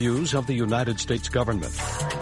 Views of the United States government.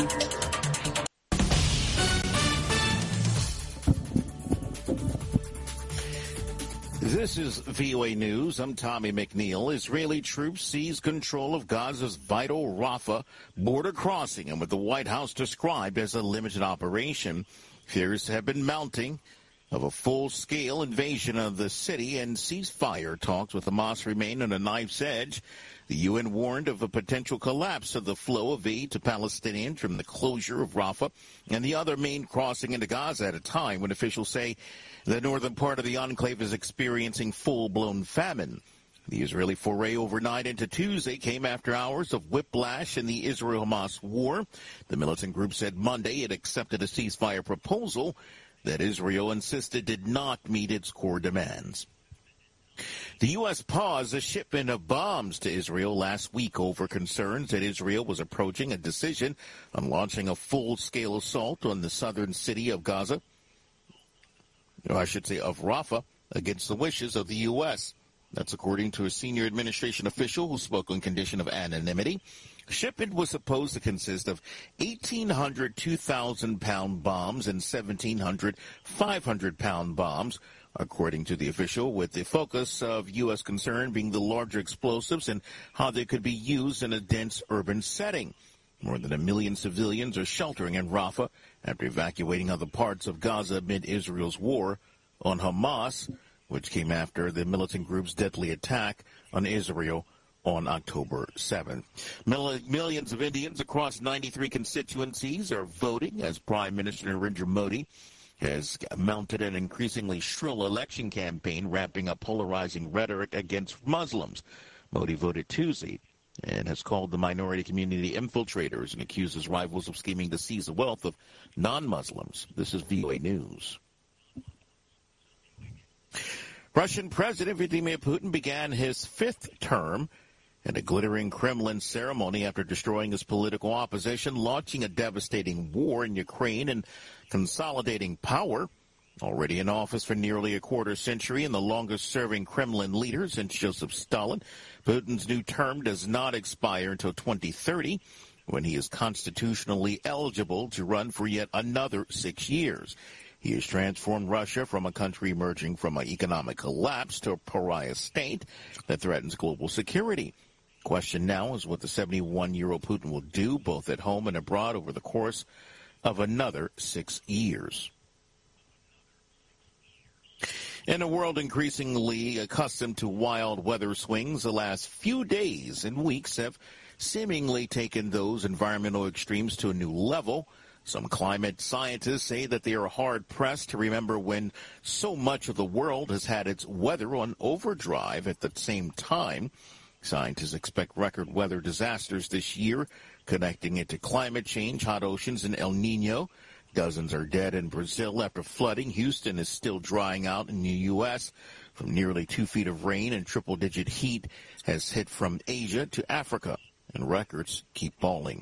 This is VOA News. I'm Tommy McNeil. Israeli troops seize control of Gaza's vital Rafah border crossing, and with the White House described as a limited operation, fears have been mounting of a full-scale invasion of the city, and ceasefire talks with Hamas remain on a knife's edge. The UN warned of a potential collapse of the flow of aid to Palestinians from the closure of Rafah and the other main crossing into Gaza at a time when officials say the northern part of the enclave is experiencing full-blown famine. The Israeli foray overnight into Tuesday came after hours of whiplash in the Israel-Hamas war. The militant group said Monday it accepted a ceasefire proposal that Israel insisted did not meet its core demands. The U.S. paused a shipment of bombs to Israel last week over concerns that Israel was approaching a decision on launching a full-scale assault on the southern city of Gaza, or I should say of Rafah, against the wishes of the U.S. That's according to a senior administration official who spoke on condition of anonymity. The shipment was supposed to consist of 1,800 2,000-pound bombs and 1,700 500-pound bombs, according to the official, with the focus of U.S. concern being the larger explosives and how they could be used in a dense urban setting. More than 1 million civilians are sheltering in Rafah after evacuating other parts of Gaza amid Israel's war on Hamas, which came after the militant group's deadly attack on Israel on October 7th. Millions of Indians across 93 constituencies are voting as Prime Minister Narendra Modi has mounted an increasingly shrill election campaign, ramping up polarizing rhetoric against Muslims. Modi voted Tuesday and has called the minority community infiltrators and accuses rivals of scheming to seize the wealth of non-Muslims. This is VOA News. Russian President Vladimir Putin began his fifth term in a glittering Kremlin ceremony after destroying his political opposition, launching a devastating war in Ukraine, and consolidating power. Already in office for nearly a quarter century and the longest-serving Kremlin leader since Joseph Stalin, Putin's new term does not expire until 2030, when he is constitutionally eligible to run for yet another 6 years. He has transformed Russia from a country emerging from an economic collapse to a pariah state that threatens global security. Question now is what the 71-year-old Putin will do, both at home and abroad, over the course of another 6 years. In a world increasingly accustomed to wild weather swings, the last few days and weeks have seemingly taken those environmental extremes to a new level. Some climate scientists say that they are hard-pressed to remember when so much of the world has had its weather on overdrive at the same time. Scientists expect record weather disasters this year, connecting it to climate change, hot oceans, and El Nino. Dozens are dead in Brazil after flooding. Houston is still drying out in the U.S. from nearly 2 feet of rain, and triple-digit heat has hit from Asia to Africa, and records keep falling.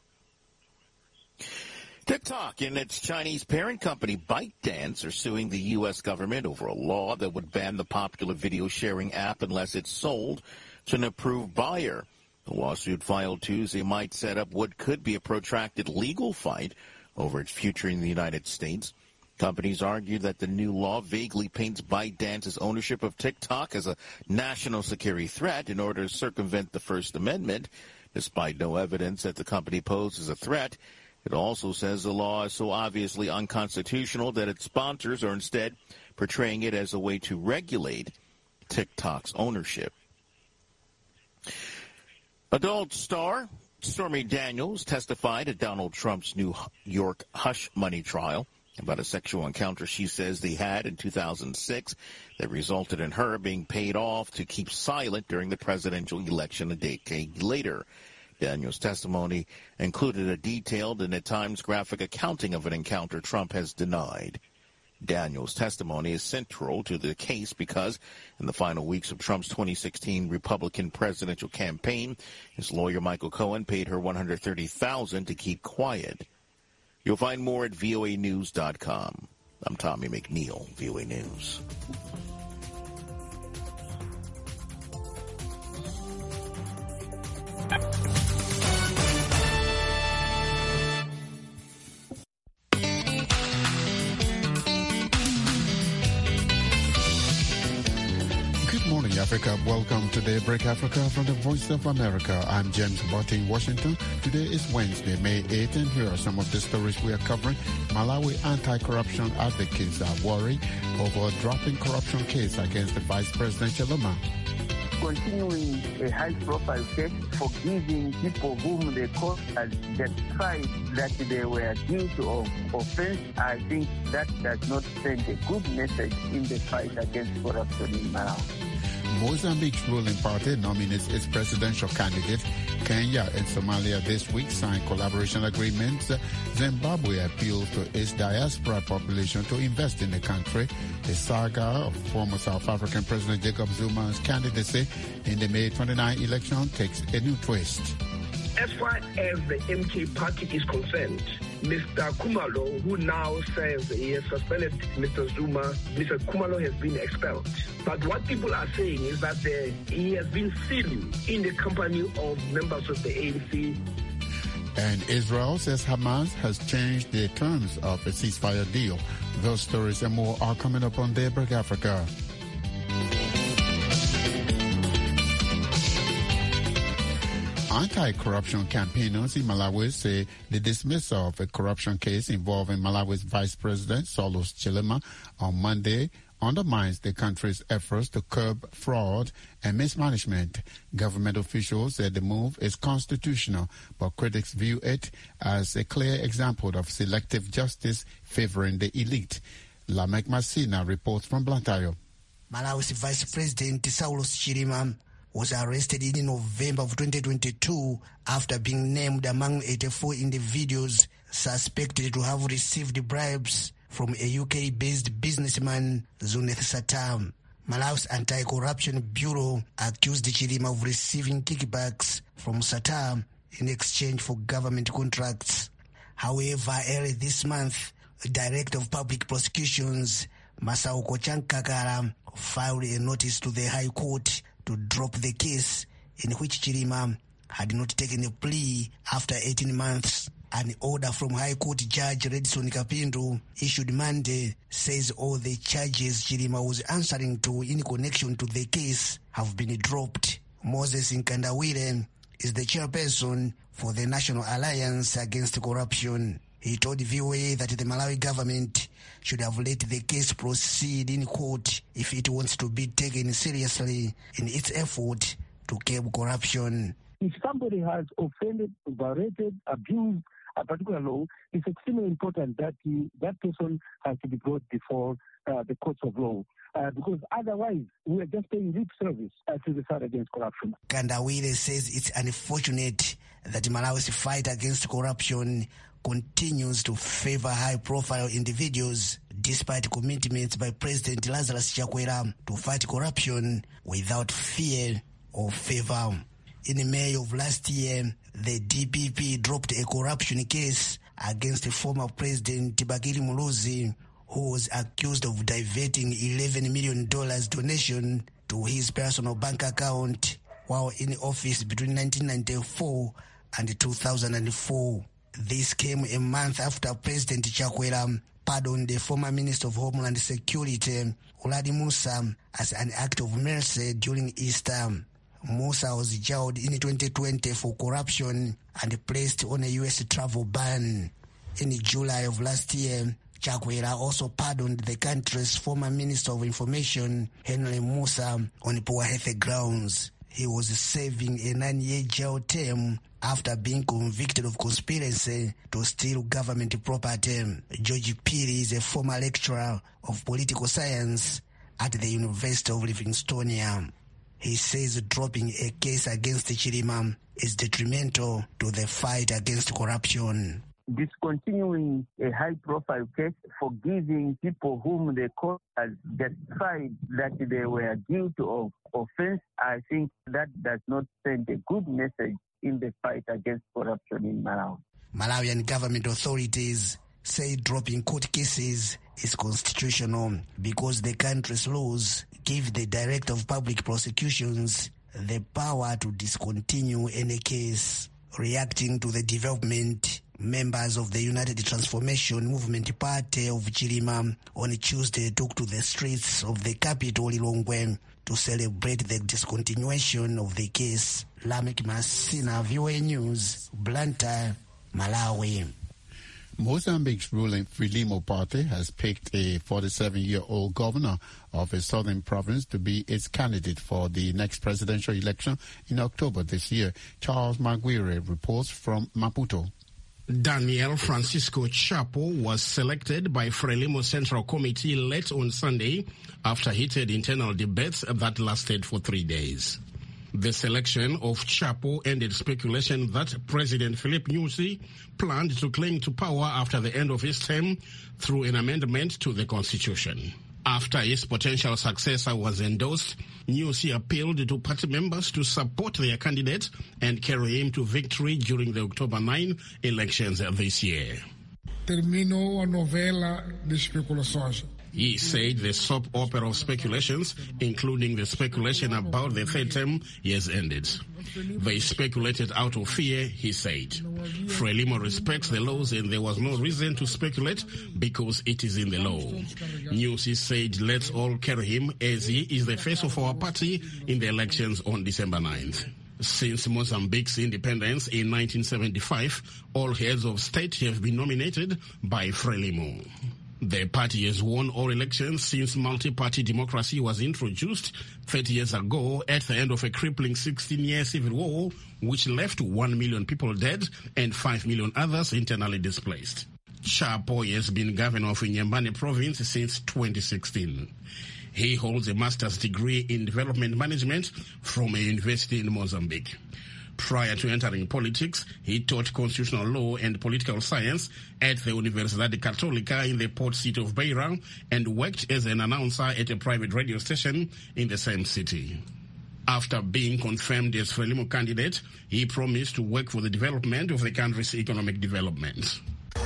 TikTok and its Chinese parent company ByteDance are suing the U.S. government over a law that would ban the popular video sharing app unless it's sold to an approved buyer. The lawsuit filed Tuesday might set up what could be a protracted legal fight over its future in the United States. Companies argue that the new law vaguely paints ByteDance's ownership of TikTok as a national security threat in order to circumvent the First Amendment. Despite no evidence that the company poses a threat, it also says the law is so obviously unconstitutional that its sponsors are instead portraying it as a way to regulate TikTok's ownership. Adult star Stormy Daniels testified at Donald Trump's New York hush money trial about a sexual encounter she says they had in 2006 that resulted in her being paid off to keep silent during the presidential election a decade later. Daniels' testimony included a detailed and at times graphic accounting of an encounter Trump has denied. Daniels' testimony is central to the case because in the final weeks of Trump's 2016 Republican presidential campaign, his lawyer Michael Cohen paid her $130,000 to keep quiet. You'll find more at voanews.com. I'm Tommy McNeil, VOA News. Africa. Welcome to Daybreak Africa from the Voice of America. I'm James Botte in Washington. Today is Wednesday, May 8th, and here are some of the stories we are covering. Malawi anti-corruption advocates are worried over a dropping corruption case against the Vice President Chilema. Continuing a high-profile case, forgiving people whom the court has justified that they were guilty of offense, I think that does not send a good message in the fight against corruption in Malawi. Mozambique's ruling party nominates its presidential candidate. Kenya and Somalia this week signed collaboration agreements. Zimbabwe appeals to its diaspora population to invest in the country. The saga of former South African President Jacob Zuma's candidacy in the May 29 election takes a new twist. As far as the MK party is concerned, Mr. Khumalo, who now says he has suspended Mr. Zuma, Mr. Khumalo has been expelled. But what people are saying is that he has been seen in the company of members of the ANC. And Israel says Hamas has changed the terms of a ceasefire deal. Those stories and more are coming up on Daybreak Africa. Anti-corruption campaigners in Malawi say the dismissal of a corruption case involving Malawi's Vice President Saulos Chilema on Monday undermines the country's efforts to curb fraud and mismanagement. Government officials said the move is constitutional, but critics view it as a clear example of selective justice favoring the elite. Lamek Masina reports from Blantyre. Malawi's Vice President Saulos Chilema was arrested in November of 2022 after being named among 84 individuals suspected to have received bribes from a UK-based businessman, Zuneth Satam. Malawi's Anti-Corruption Bureau accused Chilema of receiving kickbacks from Satam in exchange for government contracts. However, early this month, the Director of Public Prosecutions, Masauko Chankakara, filed a notice to the High Court to drop the case in which Chilema had not taken a plea after 18 months. An order from High Court Judge Redson Kapindu issued Monday says all the charges Chilema was answering to in connection to the case have been dropped. Moses Nkandawire is the chairperson for the National Alliance Against Corruption. He told VOA that the Malawi government should have let the case proceed in court if it wants to be taken seriously in its effort to curb corruption. If somebody has offended, violated, abused a particular law, it's extremely important that that person has to be brought before the courts of law. Because otherwise, we are just paying lip service to the fight against corruption. Kandawire says it's unfortunate that Malawi's fight against corruption continues to favor high-profile individuals despite commitments by President Lazarus Chakwera to fight corruption without fear or favor. In May of last year, the DPP dropped a corruption case against former President Tibakiri Muluzi, who was accused of diverting $11 million donation to his personal bank account while in office between 1994 and 2004. This came a month after President Chakwera pardoned the former Minister of Homeland Security, Uladi Musa, as an act of mercy during Easter. Musa was jailed in 2020 for corruption and placed on a U.S. travel ban. In July of last year, Chakwera also pardoned the country's former Minister of Information, Henry Musa, on poor health grounds. He was serving a 9-year jail term after being convicted of conspiracy to steal government property. George Piri is a former lecturer of political science at the University of Livingstonia. He says dropping a case against Chilema is detrimental to the fight against corruption. Discontinuing a high-profile case, forgiving people whom the court has justified that they were guilty of offense, I think that does not send a good message in the fight against corruption in Malawi. Malawian government authorities say dropping court cases is constitutional because the country's laws give the Director of Public Prosecutions the power to discontinue any case. Reacting to the development, Members of the United Transformation Movement Party of Chilima on Tuesday took to the streets of the capital, Lilongwe, to celebrate the discontinuation of the case. Lamek Masina, VOA News, Blantyre, Malawi. Mozambique's ruling Frelimo party has picked a 47-year-old governor of a southern province to be its candidate for the next presidential election in October this year. Charles Maguire reports from Maputo. Daniel Francisco Chapo was selected by Frelimo Central Committee late on Sunday after heated internal debates that lasted for 3 days. The selection of Chapo ended speculation that President Filipe Nyusi planned to cling to power after the end of his term through an amendment to the constitution. After his potential successor was endorsed, Nyusi appealed to party members to support their candidate and carry him to victory during the October 9 elections this year. Terminou a novela de especulações. He said the soap opera of speculations, including the speculation about the third term, has ended. They speculated out of fear, he said. Frelimo respects the laws and there was no reason to speculate because it is in the law. Nyusi said, let's all carry him as he is the face of our party in the elections on December 9th. Since Mozambique's independence in 1975, all heads of state have been nominated by Frelimo. The party has won all elections since multi-party democracy was introduced 30 years ago at the end of a crippling 16-year civil war, which left 1 million people dead and 5 million others internally displaced. Chapo has been governor of Inhambane province since 2016. He holds a master's degree in development management from a university in Mozambique. Prior to entering politics, he taught constitutional law and political science at the Universidade Católica in the port city of Beira and worked as an announcer at a private radio station in the same city. After being confirmed as Frelimo candidate, he promised to work for the development of the country's economic development.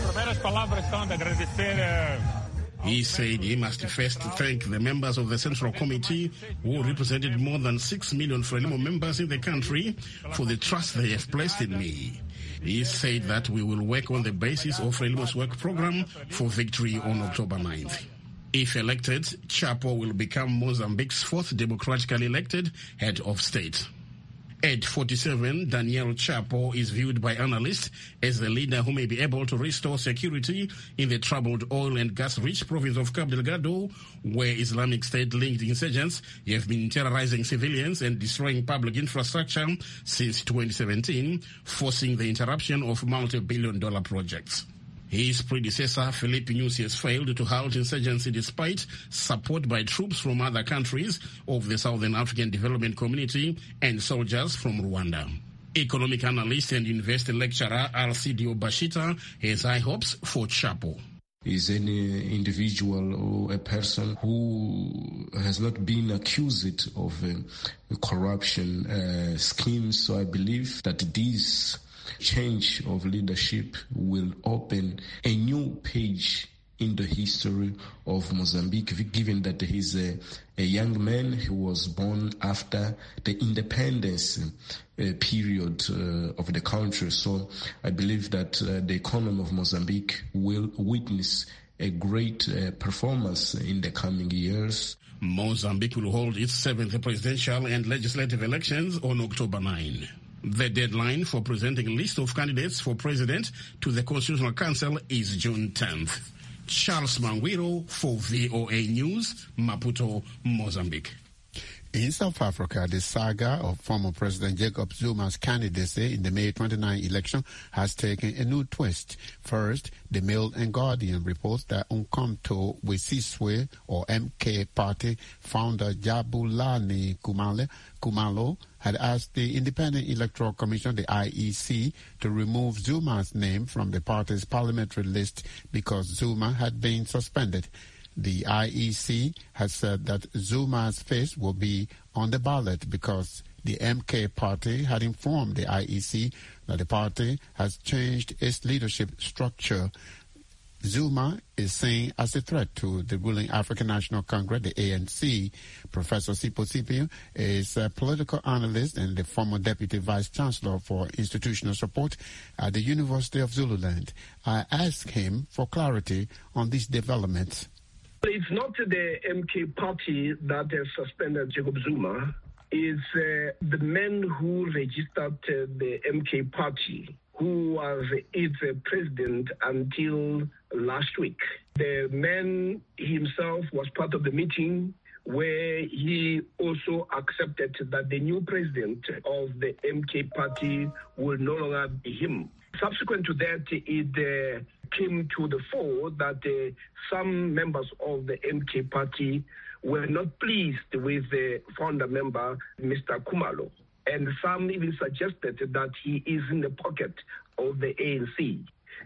He said he must first thank the members of the Central Committee who represented more than 6 million Frelimo members in the country for the trust they have placed in me. He said that we will work on the basis of Frelimo's work program for victory on October 9th. If elected, Chapo will become Mozambique's fourth democratically elected head of state. At 47, Daniel Chapo is viewed by analysts as the leader who may be able to restore security in the troubled oil and gas-rich province of Cabo Delgado, where Islamic State-linked insurgents have been terrorizing civilians and destroying public infrastructure since 2017, forcing the interruption of multi-billion-dollar projects. His predecessor, Filipe Nyusi, has failed to halt insurgency despite support by troops from other countries of the Southern African Development Community and soldiers from Rwanda. Economic analyst and university lecturer Alcidio Bashita has high hopes for Chapo. Is any individual or a person who has not been accused of corruption schemes. So I believe that this change of leadership will open a new page in the history of Mozambique, given that he's a young man who was born after the independence period of the country. So I believe that the economy of Mozambique will witness a great performance in the coming years. Mozambique will hold its 7th presidential and legislative elections on October 9. The deadline for presenting a list of candidates for president to the Constitutional Council is June 10th. Charles Manguiro for VOA News, Maputo, Mozambique. In South Africa, the saga of former President Jacob Zuma's candidacy in the May 29 election has taken a new twist. First, the Mail and Guardian reports that Umkhonto weSizwe, or MK party founder Jabulani Khumalo had asked the Independent Electoral Commission, the IEC, to remove Zuma's name from the party's parliamentary list because Zuma had been suspended. The IEC has said that Zuma's face will be on the ballot because the MK party had informed the IEC that the party has changed its leadership structure. Zuma is seen as a threat to the ruling African National Congress, the ANC. Professor Sipho Sipho is a political analyst and the former Deputy Vice Chancellor for Institutional Support at the University of Zululand. I asked him for clarity on these developments. It's not the MK party that has suspended Jacob Zuma. It's the men who registered the MK party, who was its president until last week. The man himself was part of the meeting where he also accepted that the new president of the MK party will no longer be him. Subsequent to that, it came to the fore that some members of the MK party were not pleased with the founder member, Mr. Khumalo. And some even suggested that he is in the pocket of the ANC.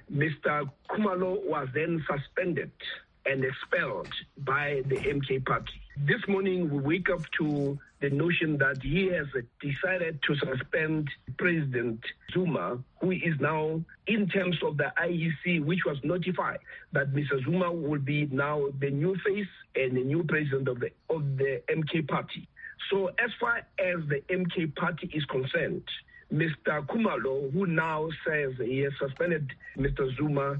Mr. Khumalo was then suspended and expelled by the MK party. This morning, we wake up to the notion that he has decided to suspend President Zuma, who is now in terms of the IEC, which was notified that Mr. Zuma will be now the new face and the new president of the MK party. So as far as the MK party is concerned, Mr. Khumalo, who now says he has suspended Mr. Zuma,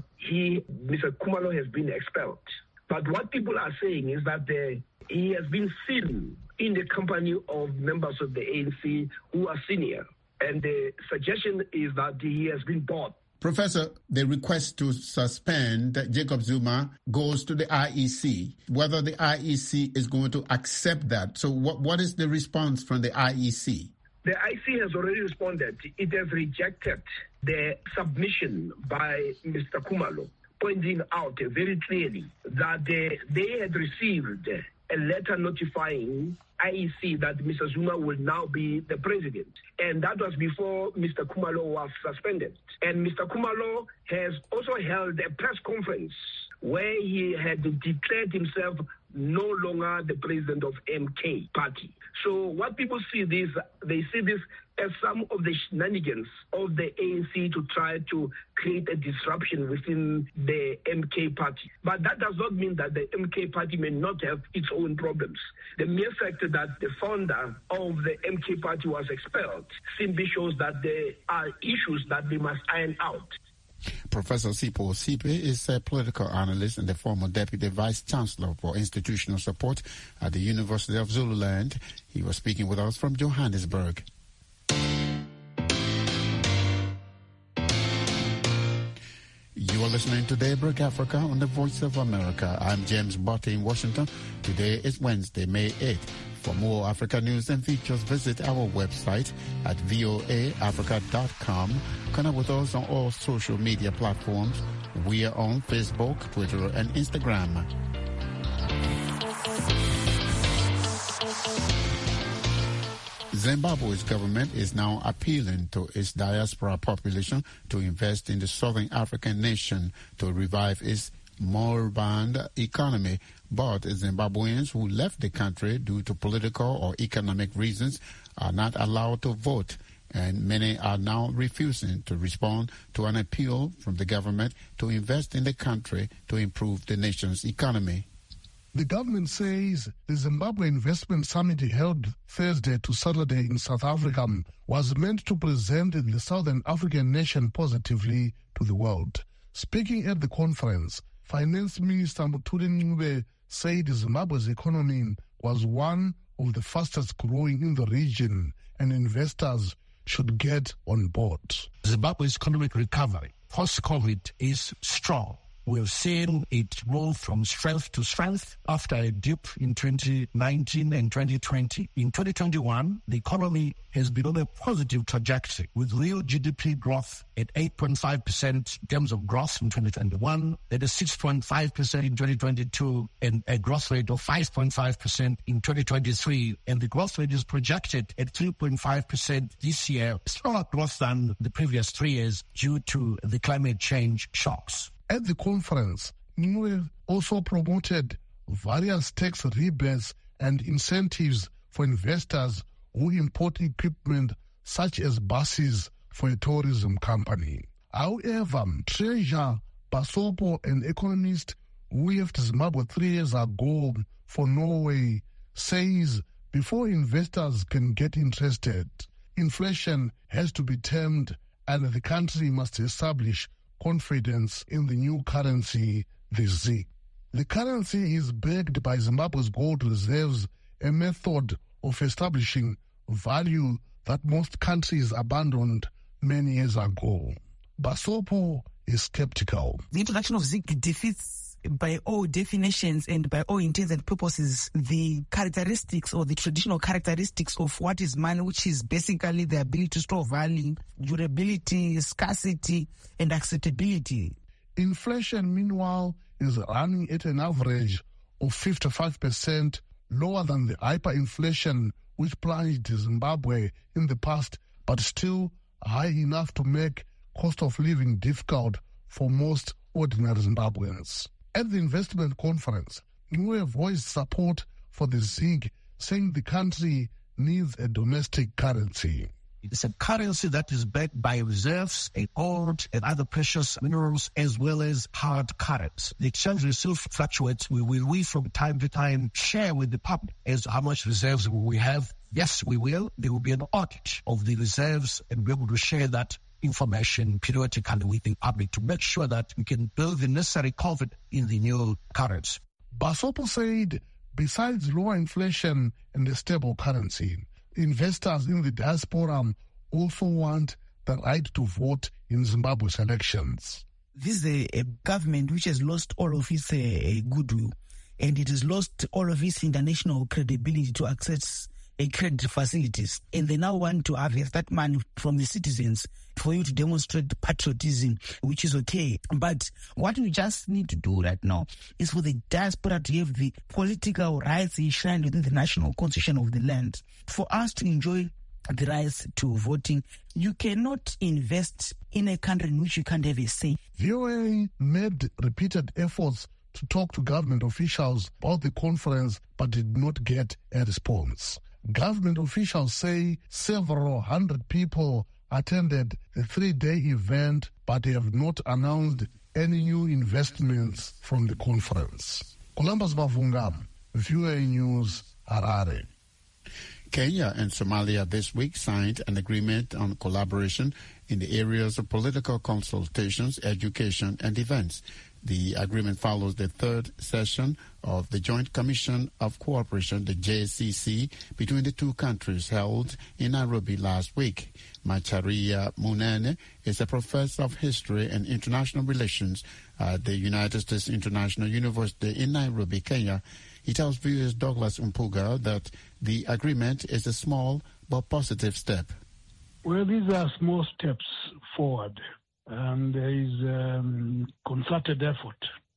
Mr. Khumalo has been expelled. But what people are saying is that he has been seen in the company of members of the ANC who are senior. And the suggestion is that he has been bought. Professor, the request to suspend Jacob Zuma goes to the IEC. Whether the IEC is going to accept that. So what is the response from the IEC? The IEC has already responded. It has rejected the submission by Mr. Khumalo, pointing out very clearly that they had received a letter notifying IEC that Mr. Zuma will now be the president. And that was before Mr. Khumalo was suspended. And Mr. Khumalo has also held a press conference where he had declared himself no longer the president of MK party. So what people see this, they see this as some of the shenanigans of the ANC to try to create a disruption within the MK party. But that does not mean that the MK party may not have its own problems. The mere fact that the founder of the MK party was expelled simply shows that there are issues that they must iron out. Professor Sipho Sipho is a political analyst and the former Deputy Vice Chancellor for Institutional Support at the University of Zululand. He was speaking with us from Johannesburg. You are listening to Daybreak Africa on the Voice of America. I'm James Botte in Washington. Today is Wednesday, May 8th. For more Africa news and features, visit our website at voaafrica.com. Connect with us on all social media platforms. We are on Facebook, Twitter, and Instagram. Zimbabwe's government is now appealing to its diaspora population to invest in the Southern African nation to revive its moribund economy. But Zimbabweans who left the country due to political or economic reasons are not allowed to vote, and many are now refusing to respond to an appeal from the government to invest in the country to improve the nation's economy. The government says the Zimbabwe Investment Summit held Thursday to Saturday in South Africa was meant to present the Southern African nation positively to the world. Speaking at the conference, Finance Minister Mutuli Ncube said Zimbabwe's economy was one of the fastest growing in the region and investors should get on board. Zimbabwe's economic recovery post-COVID is strong. We've seen it move from strength to strength after a dip in 2019 and 2020. In 2021, the economy has been on a positive trajectory with real GDP growth at 8.5% in terms of growth in 2021, at a 6.5% in 2022, and a growth rate of 5.5% in 2023. And the growth rate is projected at 3.5% this year, stronger growth than the previous 3 years due to the climate change shocks. At the conference, Ncube also promoted various tax rebates and incentives for investors who import equipment such as buses for a tourism company. However, Treasurer Basopo, an economist who left Zimbabwe 3 years ago for Norway, says before investors can get interested, inflation has to be tamed and the country must establish confidence in the new currency, the ZiG. The currency is backed by Zimbabwe's gold reserves, a method of establishing value that most countries abandoned many years ago. Basopo is skeptical. The introduction of ZiG defeats, by all definitions and by all intents and purposes, the characteristics or the traditional characteristics of what is money, which is basically the ability to store value, durability, scarcity, and acceptability. Inflation, meanwhile, is running at an average of 55%, lower than the hyperinflation which plunged Zimbabwe in the past, but still high enough to make cost of living difficult for most ordinary Zimbabweans. At the investment conference, Ngwe voiced support for the ZiG, saying the country needs a domestic currency. It's a currency that is backed by reserves, gold, and other precious minerals, as well as hard currency. The exchange rate still fluctuates. We from time to time share with the public as how much reserves we have. Yes, we will. There will be an audit of the reserves, and we're able to share that information periodically with the public to make sure that we can build the necessary confidence in the new currency. Basopo said, besides lower inflation and a stable currency, investors in the diaspora also want the right to vote in Zimbabwe's elections. This is a government which has lost all of its goodwill, and it has lost all of its international credibility to access credit facilities, and they now want to harvest that money from the citizens for you to demonstrate patriotism, which is okay. But what we just need to do right now is for the diaspora to have the political rights enshrined within the national constitution of the land. For us to enjoy the rights to voting, you cannot invest in a country in which you can't have a say. VOA made repeated efforts to talk to government officials about the conference, but did not get a response. Government officials say several hundred people attended the 3-day event, but they have not announced any new investments from the conference. Columbus Mavunga, VOA News, Harare. Kenya and Somalia this week signed an agreement on collaboration in the areas of political consultations, education, and events. The agreement follows the third session of the Joint Commission of Cooperation, the JCC, between the two countries held in Nairobi last week. Macharia Munene is a professor of history and international relations at the United States International University in Nairobi, Kenya. He tells viewers Douglas Mpuga that the agreement is a small but positive step. Well, these are small steps forward. And there is concerted effort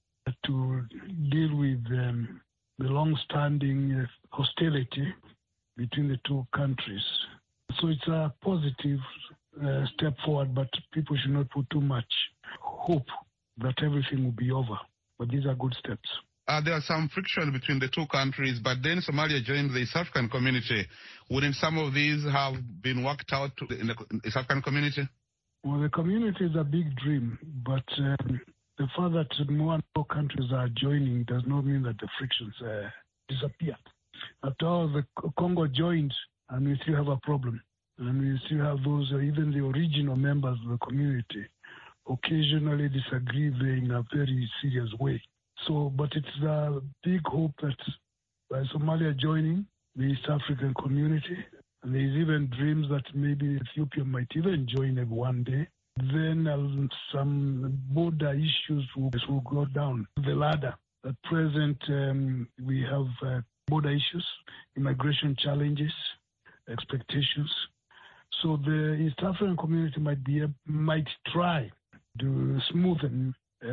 to deal with the long-standing hostility between the two countries. So it's a positive step forward, but people should not put too much hope that everything will be over. But these are good steps. There are some friction between the two countries, but then Somalia joined the East African community. Wouldn't some of these have been worked out in the East African community? Well, the community is a big dream, but the fact that more and more countries are joining does not mean that the frictions disappear. After all, the Congo joined, and we still have a problem. And we still have those, even the original members of the community, occasionally disagree in a very serious way. So, but it's a big hope that by Somalia joining the East African community, and there's even dreams that maybe Ethiopia might even join it one day. Then some border issues will go down the ladder. At present, we have border issues, immigration challenges, expectations. So the East African community might try to smoothen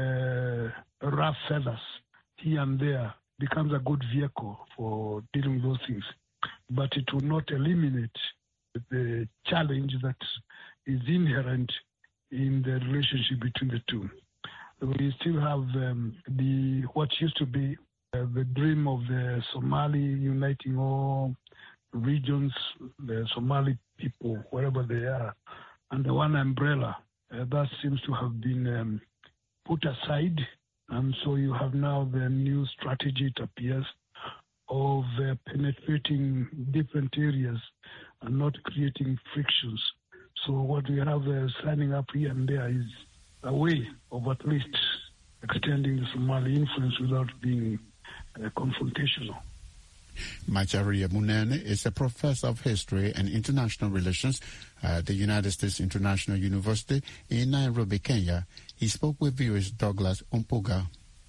rough feathers here and there, becomes a good vehicle for dealing with those things. But it will not eliminate the challenge that is inherent in the relationship between the two. We still have what used to be the dream of the Somali uniting all regions, the Somali people, wherever they are, under one umbrella. That seems to have been put aside. And so you have now the new strategy, it appears, of penetrating different areas and not creating frictions. So what we have signing up here and there is a way of at least extending the Somali influence without being confrontational. Macharia Munene is a professor of history and international relations at the United States International University in Nairobi, Kenya. He spoke with viewers Douglas Umpuga.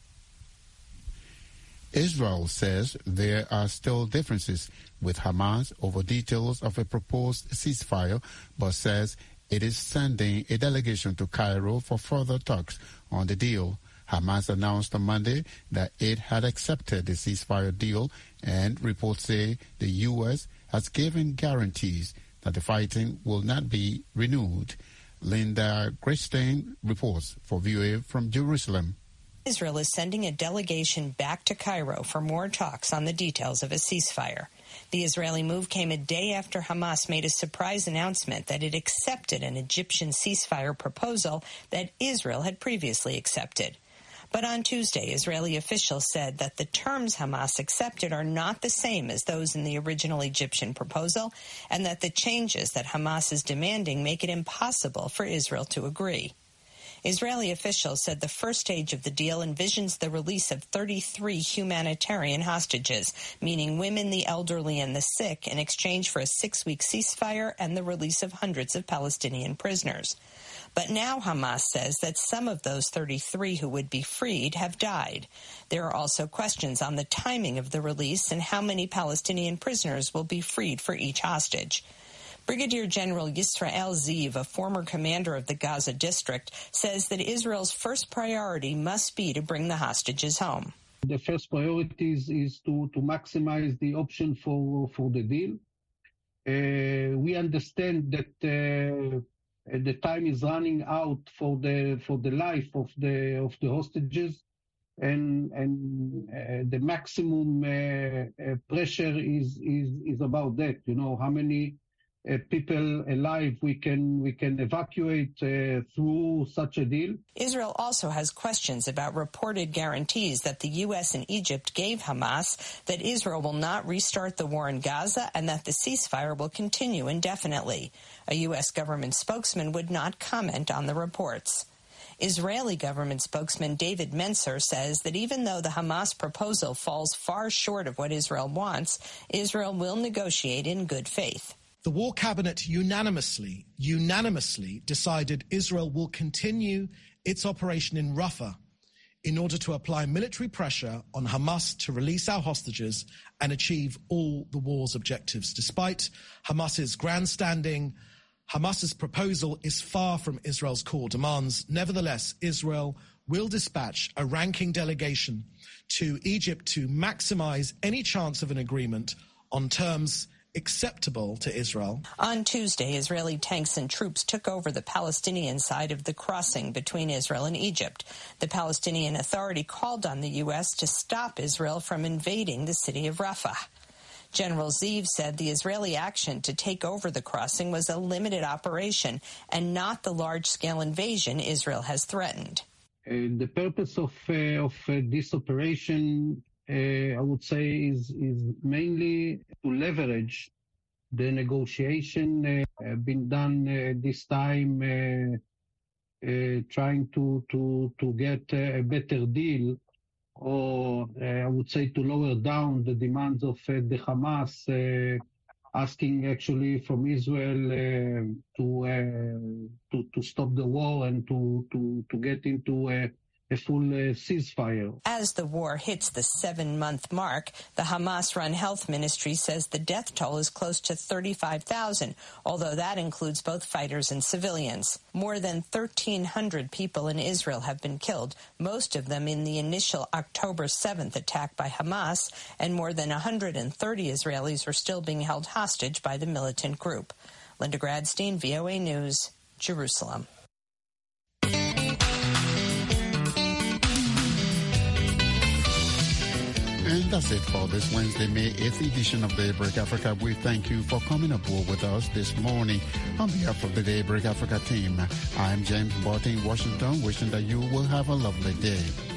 Israel says there are still differences with Hamas over details of a proposed ceasefire, but says it is sending a delegation to Cairo for further talks on the deal. Hamas announced on Monday that it had accepted the ceasefire deal, and reports say the U.S. has given guarantees that the fighting will not be renewed. Linda Greystein reports for VOA from Jerusalem. Israel is sending a delegation back to Cairo for more talks on the details of a ceasefire. The Israeli move came a day after Hamas made a surprise announcement that it accepted an Egyptian ceasefire proposal that Israel had previously accepted. But on Tuesday, Israeli officials said that the terms Hamas accepted are not the same as those in the original Egyptian proposal, and that the changes that Hamas is demanding make it impossible for Israel to agree. Israeli officials said the first stage of the deal envisions the release of 33 humanitarian hostages, meaning women, the elderly, and the sick, in exchange for a 6-week ceasefire and the release of hundreds of Palestinian prisoners. But now Hamas says that some of those 33 who would be freed have died. There are also questions on the timing of the release and how many Palestinian prisoners will be freed for each hostage. Brigadier General Yisrael Ziv, a former commander of the Gaza district, says that Israel's first priority must be to bring the hostages home. The first priority is to maximize the option for the deal. We understand that the time is running out for the life of the hostages, and the maximum pressure is about that. You know, how many people alive we can evacuate through such a deal. Israel also has questions about reported guarantees that the U.S. and Egypt gave Hamas that Israel will not restart the war in Gaza and that the ceasefire will continue indefinitely. A U.S. government spokesman would not comment on the reports. Israeli government spokesman David Mencer says that even though the Hamas proposal falls far short of what Israel wants, Israel will negotiate in good faith. The War Cabinet unanimously decided Israel will continue its operation in Rafah in order to apply military pressure on Hamas to release our hostages and achieve all the war's objectives. Despite Hamas's grandstanding, Hamas's proposal is far from Israel's core demands. Nevertheless, Israel will dispatch a ranking delegation to Egypt to maximize any chance of an agreement on terms acceptable to Israel. On Tuesday, Israeli tanks and troops took over the Palestinian side of the crossing between Israel and Egypt. The Palestinian Authority called on the U.S. to stop Israel from invading the city of Rafah. General Ziv said the Israeli action to take over the crossing was a limited operation and not the large-scale invasion Israel has threatened. The purpose of this operation, I would say, is mainly to leverage the negotiation been done this time, trying to get a better deal, or I would say to lower down the demands of the Hamas, asking actually from Israel to stop the war and to get into a full ceasefire. As the war hits the 7-month mark, the Hamas-run health ministry says the death toll is close to 35,000, although that includes both fighters and civilians. More than 1,300 people in Israel have been killed, most of them in the initial October 7th attack by Hamas, and more than 130 Israelis are still being held hostage by the militant group. Linda Gradstein, VOA News, Jerusalem. And that's it for this Wednesday, May 8th edition of Daybreak Africa. We thank you for coming aboard with us this morning. On behalf of the Daybreak Africa team, I'm James Barton in Washington, wishing that you will have a lovely day.